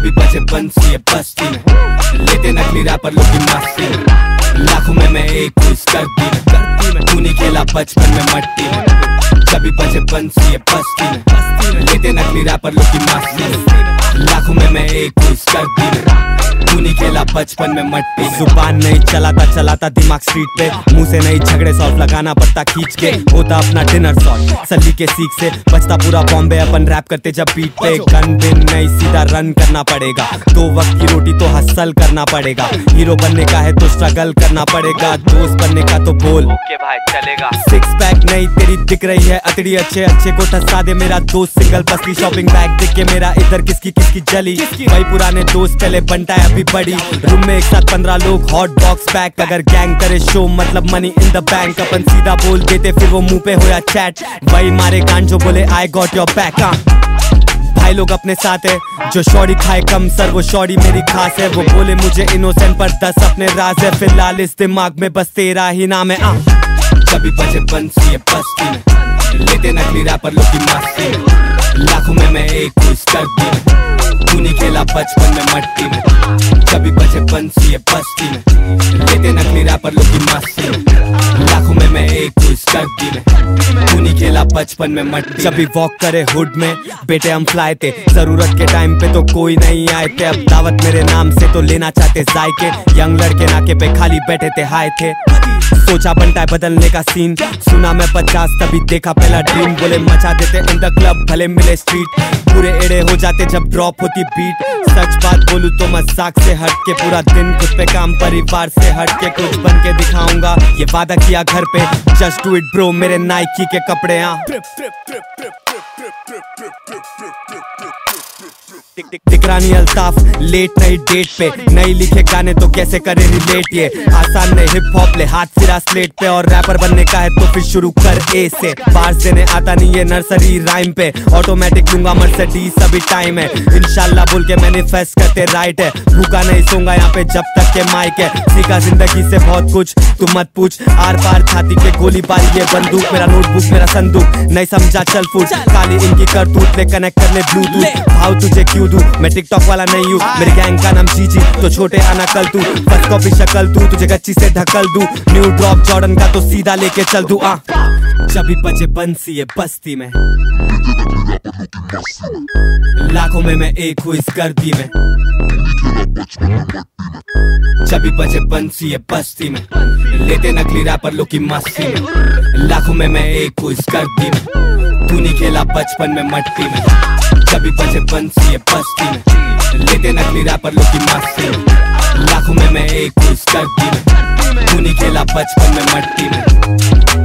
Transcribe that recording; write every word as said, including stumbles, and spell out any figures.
जब भी बजे बंसी है बस्ती में, लेते नकली रैपर लोग की मस्ती में। लाखों में मैं एक हूँ इस करती में, तू नहीं खेला बचपन में मट्टी में। जब भी बजे बंसी है बस्ती में, लेते नकली रैपर लोग की मस्ती में। लाखों में मैं एक हूँ इस करती में, तू नहीं खेला बचपन में मट्टी में। जुबान नहीं चलाता चलाता दिमाग स्ट्रीट पे, मुंह से नहीं झगड़े सॉल्व लगाना पत्ता खींच के, होता अपना डिनर शॉट सली के सीख से, बचता पूरा बॉम्बे अपन रैप करते जब बीट पे। गन बिन नहीं सीधा रन करना पड़ेगा, दो वक्त की रोटी तो हसल करना पड़ेगा। हीरो बनने का है तो स्ट्रगल करना पड़ेगा, दोस्त बनने का तो बोल ओके भाई चलेगा। सिक्स पैक नहीं तेरी दिख रही है अतड़ी, अच्छे अच्छे को ठसा दे मेरा दोस्त। सिंगल पसली शॉपिंग बैग देख के मेरा इधर किसकी किसकी जली, वही पुराने दोस्त पहले बनता है अभी बड़ी। रूम में एक साथ पंद्रह लोग हॉट बॉक्स पैक, अगर गैंग करे शो मतलब मनी इन द बैंक। अपन सीधा बोल देते फिर वो मुंह पे होया चैट, वही मारे कान जो बोले आई गॉट योर बैक। भाई लोग अपने साथ है, जो शॉरी खाए कम सर वो शॉरी मेरी खास है। वो बोले मुझे इनोसेंट पर दस अपने राज है, फिलहाल इस दिमाग में बस तेरा ही नाम है। आ जब भी बजे बंसी है बस्ती में, लेते नकली रैपर लोग की मस्ती में। लाखों में मैं एक हूँ इस करती में, तू नहीं खेला बचपन में मट्टी में। जब भी बजे बंसी है बस्ती में, लेते नकली रैपर लोग की मस्ती में। लाखों में मैं एक हूँ इस करती में, तू नहीं खेला बचपन में मट्टी। जब भी वॉक करे हुड में बेटे हम फ्लाई थे, जरूरत के टाइम पे तो कोई नहीं आए थे। अब दावत मेरे नाम से तो लेना चाहते जायके, यंग लड़के नाके पे खाली बैठे थे हाय थे। सोचा बनता है बदलने का सीन, सुना मैं पचास तभी देखा पहला ड्रीम। बोले मचा देते इन द क्लब भले मिले स्ट्रीट, पूरे एड़े हो जाते जब ड्रॉप होती बीट। सच बात बोलूं तो मजाक से हट के, पूरा दिन खुद पे काम परिवार से हट के, कुछ बन के दिखाऊंगा ये वादा किया घर पे। जस्ट डू इट ब्रो मेरे नाइकी के कपड़े। आ दिकरानी अल्ताफ लेट नहीं डेट पे, नहीं लिखे गाने तो कैसे करे रिलेट। ये आसान नहीं हिप हॉप ले हाथ सिरा स्लेट पे, और रैपर बनने का है तो फिर शुरू कर ए से। बार्स देने आता नहीं ये नर्सरी राइम पे, ऑटोमेटिक लूंगा मर्सिडीज अभी टाइम है। इंशाल्लाह बोल के मैनिफेस्ट करते राइट है, भूखा नहीं सोऊंगा यहाँ पे जब तक के माइक है। सीखा जिंदगी से बहुत कुछ तू मत पूछ, आर पार छाती के गोली बारी ये बंदूक। मेरा नोटबुक मेरा संदूक नहीं समझा चल फूट, खाली इनकी करतूत ले कनेक्ट करने ब्लूटूथ। भाव तुझे क्यों दूं मैं टिकटॉक वाला नहीं हूँ, मेरे गैंग का नाम जीजी तो छोटे आना कल तू। बस कॉपी शक्ल तू तुझे गच्ची से ढकल दूं, न्यू ड्रॉप जॉर्डन का तो सीधा लेके चल दूं। आ जब भी बजे बंसी है बस्ती में, लाखों में मैं एक हूँ इस गर्दी में। जब भी बजे बंसी है बस्ती में, लेते नकली रैपर लोग की मस्ती में। लाखों में मैं एक हूँ इस गर्दी में, तू नहीं खेला बचपन में मट्टी में। जब भी बजे बंसी है बस्ती में, लेते नकली रैपर लोग की मस्ती में। लाखों में मैं एक हूँ इस गर्दी में, तू नहीं खेला बचपन में मट्टी में।